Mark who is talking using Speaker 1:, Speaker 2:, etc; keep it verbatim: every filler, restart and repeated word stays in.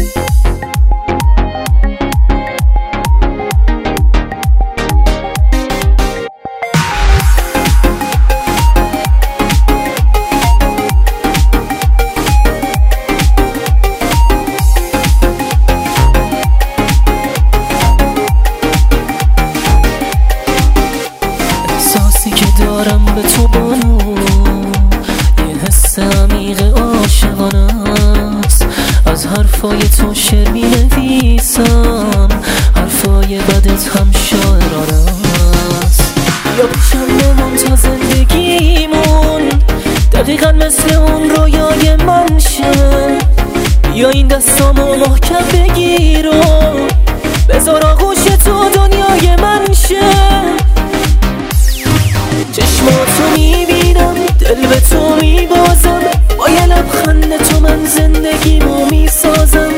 Speaker 1: دارم به تو بانو، یه حس عمیق عاشقانه است. از حرفای تو شعر می نویسم، حرفای بدت هم شاعرانه است. یا پیشم بمون تا زندگیمون دقیقا مثل اون رویای من شه، یا این دستامو محکم بگیر و بذار آغوش تو دنیای من شه. چشماتو میبینم، دل به تو میبازم، با یه لبخند تو من زندگیمو میسازم.